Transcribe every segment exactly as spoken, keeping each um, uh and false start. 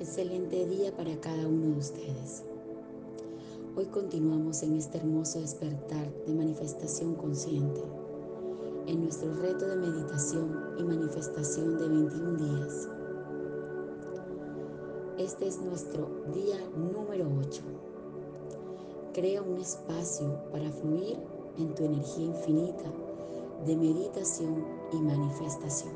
Excelente día para cada uno de ustedes. Hoy continuamos en este hermoso despertar de manifestación consciente, en nuestro reto de meditación y manifestación de veintiún días. Este es nuestro día número ocho. Crea un espacio para fluir en tu energía infinita de meditación y manifestación.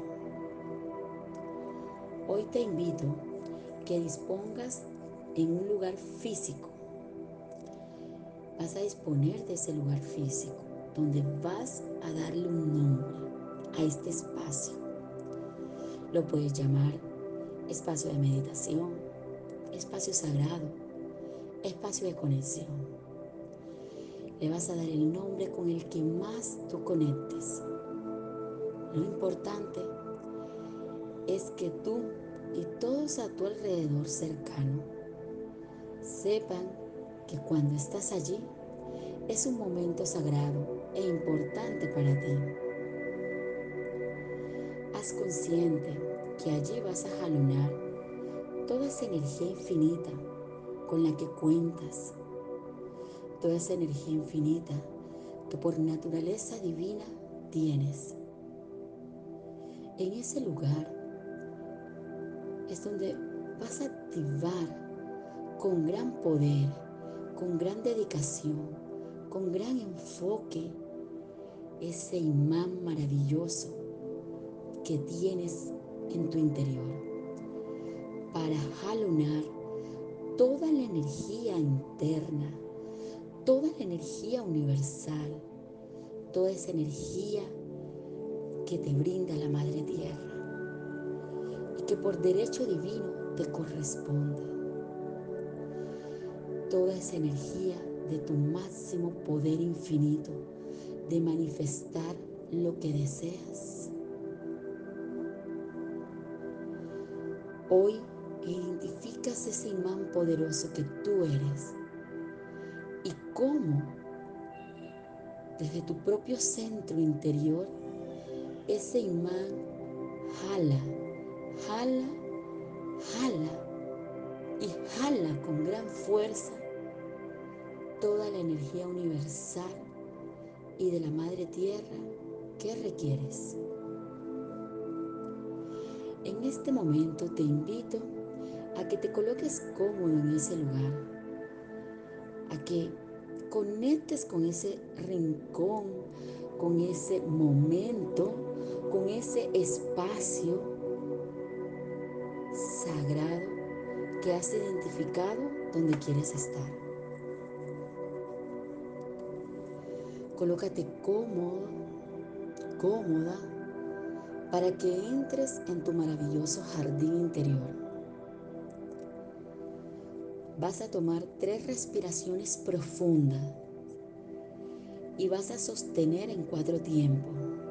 Hoy te invito que dispongas en un lugar físico. Vas a disponer de ese lugar físico donde vas a darle un nombre a este espacio. Lo puedes llamar espacio de meditación, espacio sagrado, espacio de conexión. Le vas a dar el nombre con el que más tú conectes. Lo importante es que tú y todos a tu alrededor cercano sepan que cuando estás allí es un momento sagrado e importante para ti. Haz consciente que allí vas a jalonar toda esa energía infinita con la que cuentas, toda esa energía infinita que por naturaleza divina tienes. En ese lugar es donde vas a activar con gran poder, con gran dedicación, con gran enfoque, ese imán maravilloso que tienes en tu interior para jalonar toda la energía interna, toda la energía universal, toda esa energía que te brinda la Madre Tierra y que por derecho divino te corresponde. Toda esa energía de tu máximo poder infinito de manifestar lo que deseas. Hoy identificas ese imán poderoso que tú eres y cómo desde tu propio centro interior ese imán jala, jala, jala y jala con gran fuerza toda la energía universal y de la Madre Tierra que requieres. En este momento te invito a que te coloques cómodo en ese lugar, a que conectes con ese rincón, con ese momento, con ese espacio sagrado que has identificado donde quieres estar. Colócate cómodo, cómoda, para que entres en tu maravilloso jardín interior. Vas a tomar tres respiraciones profundas y vas a sostener en cuatro tiempos.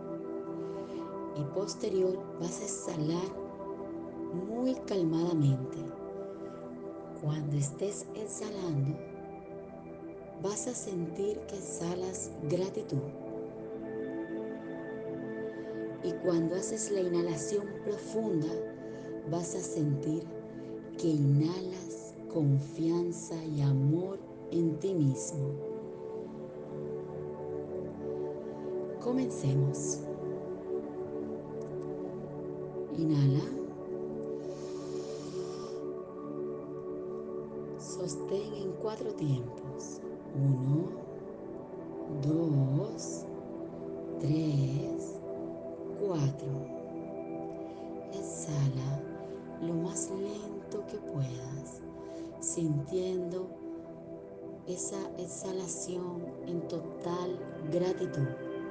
Y posterior vas a exhalar muy calmadamente. Cuando estés exhalando, vas a sentir que exhalas gratitud. Y cuando haces la inhalación profunda, vas a sentir que inhalas confianza y amor en ti mismo. Comencemos. Inhala. Sostén en cuatro tiempos. Uno, dos, tres, cuatro. Exhala lo más lento que puedas, sintiendo esa exhalación en total gratitud.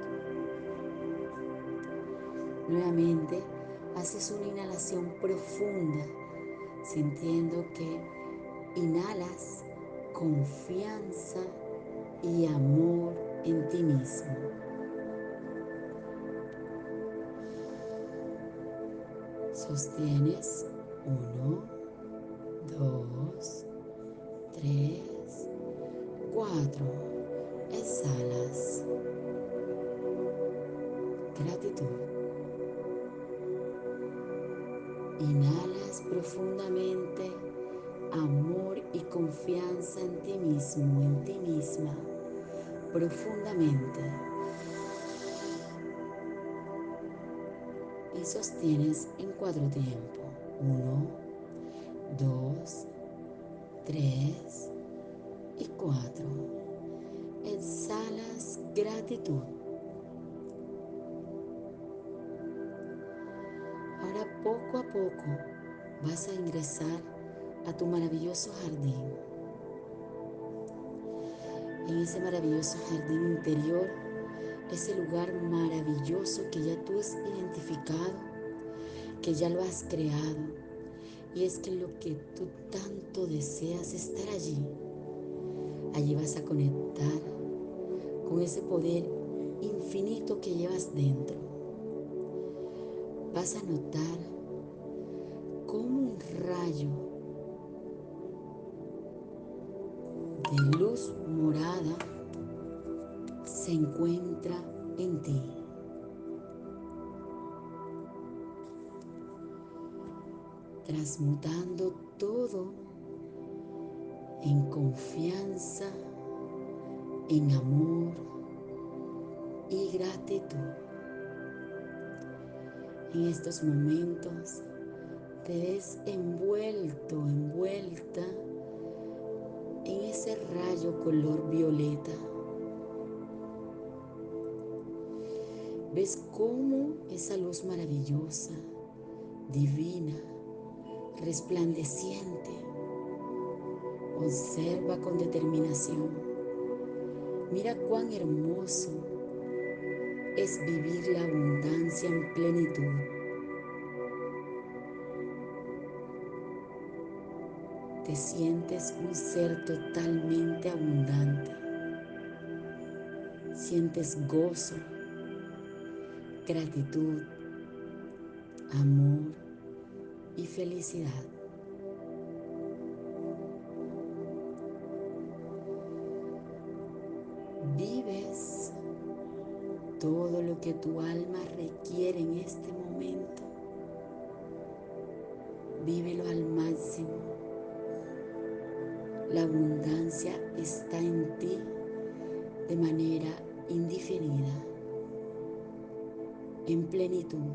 Nuevamente, haces una inhalación profunda, sintiendo que inhalas confianza y amor en ti mismo. Sostienes uno, dos, tres, cuatro. Exhalas gratitud. Inhalas profundamente amor y confianza en ti mismo, en ti misma, profundamente. Y sostienes en cuatro tiempo. Uno, dos, tres y cuatro. Exhalas gratitud. Ahora poco a poco vas a ingresar a tu maravilloso jardín. En ese maravilloso jardín interior, ese lugar maravilloso que ya tú has identificado, que ya lo has creado. Y es que lo que tú tanto deseas estar allí, allí vas a conectar con ese poder infinito que llevas dentro. Vas a notar cómo un rayo de luz morada se encuentra en ti, transmutando todo en confianza, en amor y gratitud. En estos momentos te ves envuelto, envuelta en ese rayo color violeta. Ves cómo esa luz maravillosa, divina, resplandeciente, observa con determinación. Mira cuán hermoso es vivir la abundancia en plenitud. Te sientes un ser totalmente abundante. Sientes gozo, gratitud, amor y felicidad. Vives todo lo que tu alma requiere en este momento. Vívelo al máximo. La abundancia está en ti de manera indefinida, en plenitud.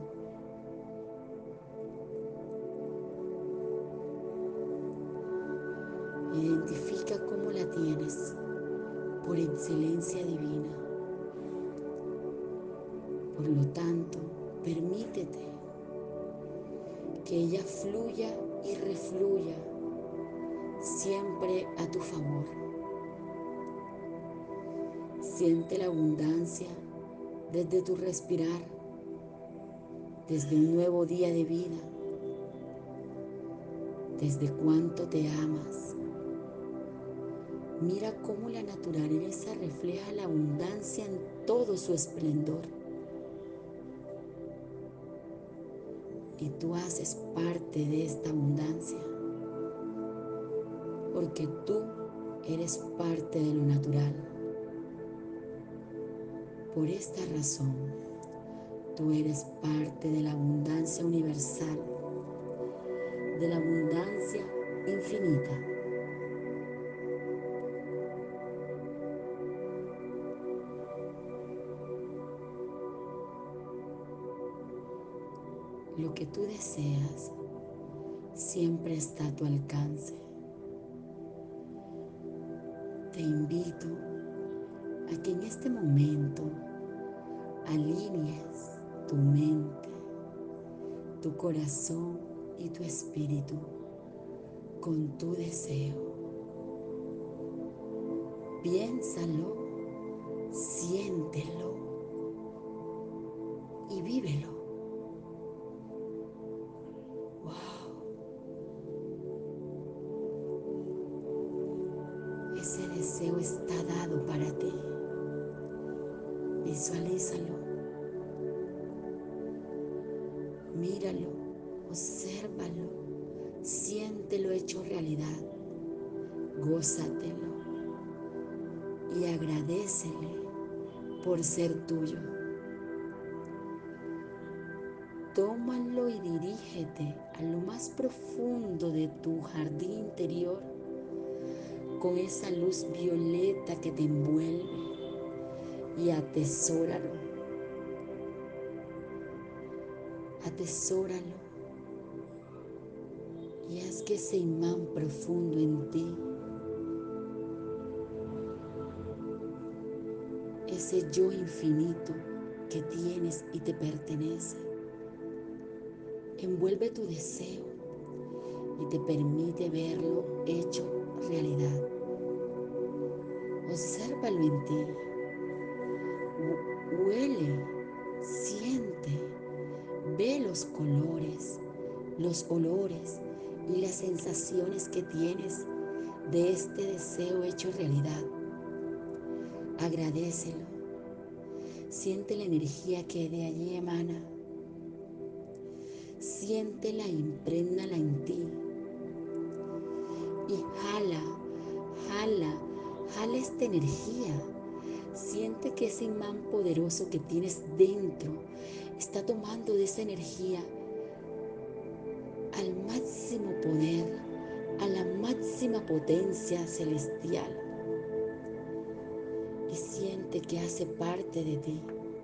Identifica cómo la tienes por excelencia divina. Por lo tanto, permítete que ella fluya y refluya siempre a tu favor. Siente la abundancia desde tu respirar, desde un nuevo día de vida, desde cuánto te amas. Mira cómo la naturaleza refleja la abundancia en todo su esplendor. Y tú haces parte de esta abundancia, porque tú eres parte de lo natural. Por esta razón, tú eres parte de la abundancia universal, de la abundancia infinita. Lo que tú deseas siempre está a tu alcance. Te invito a que en este momento alinees tu mente, tu corazón y tu espíritu con tu deseo. Piénsalo, siéntelo y vívelo. ¡Wow! Ese deseo está dado para ti. Visualízalo, míralo, obsérvalo, siéntelo hecho realidad, gózatelo y agradécele por ser tuyo. tómalo y dirígete a lo más profundo de tu jardín interior con esa luz violeta que te envuelve y atesóralo, atesóralo y haz que ese imán profundo en ti, ese yo infinito que tienes y te pertenece, envuelve tu deseo y te permite verlo hecho realidad. Obsérvalo en ti, huele, siente, ve los colores, los olores y las sensaciones que tienes de este deseo hecho realidad. Agradécelo, siente la energía que de allí emana, siéntela e imprégnala en ti y jala, jala, jala esta energía. Siente que ese imán poderoso que tienes dentro está tomando de esa energía al máximo poder, a la máxima potencia celestial. Y siente que hace parte de ti.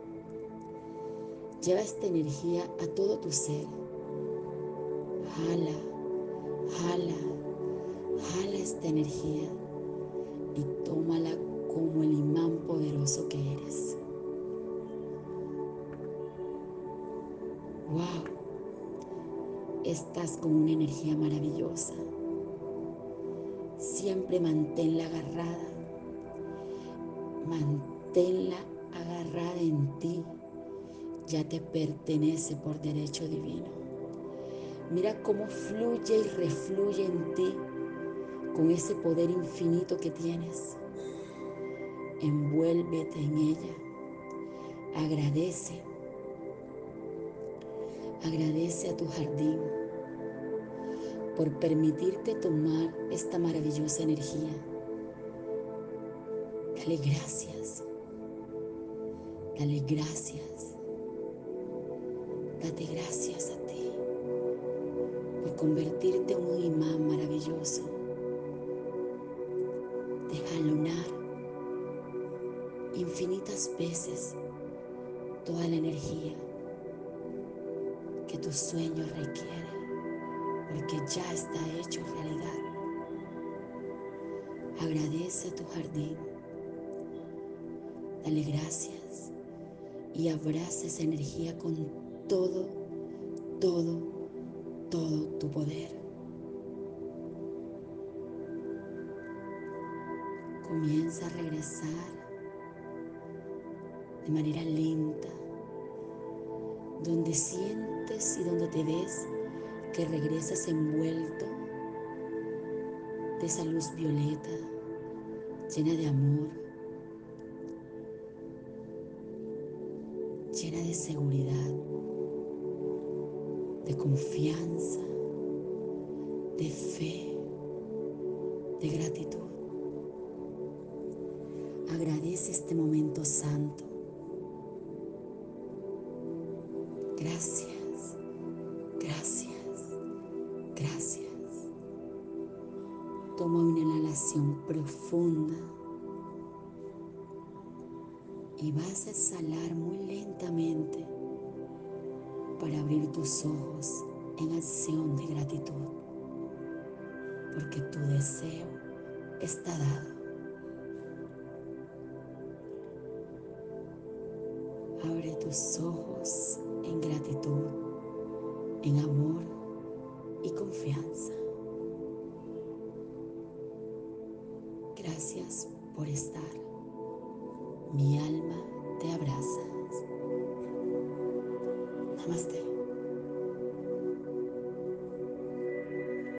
Lleva esta energía a todo tu ser. Jala, jala, jala esta energía y tómala como el imán poderoso que eres. ¡Wow! Estás con una energía maravillosa. Siempre manténla agarrada. Manténla agarrada en ti. Ya te pertenece por derecho divino. Mira cómo fluye y refluye en ti con ese poder infinito que tienes. Envuélvete en ella. Agradece. Agradece a tu jardín por permitirte tomar esta maravillosa energía. Dale gracias. Dale gracias. Date gracias a ti por convertirte en un imán maravilloso. De jalonar infinitas veces toda la energía que tu sueño requiere, porque ya está hecho realidad. Agradece a tu jardín, dale gracias y abraza esa energía con todo, todo, todo tu poder. Comienza a regresar de manera lenta, donde sientes y donde te ves que regresas envuelto de esa luz violeta, llena de amor, llena de seguridad, de confianza, de fe, de gratitud. Agradece este momento santo. Gracias, gracias, gracias. Toma una inhalación profunda y vas a exhalar muy lentamente para abrir tus ojos en acción de gratitud, porque tu deseo está dado. Abre tus ojos en gratitud, en amor y confianza. Gracias por estar. Mi alma te abraza. Namaste.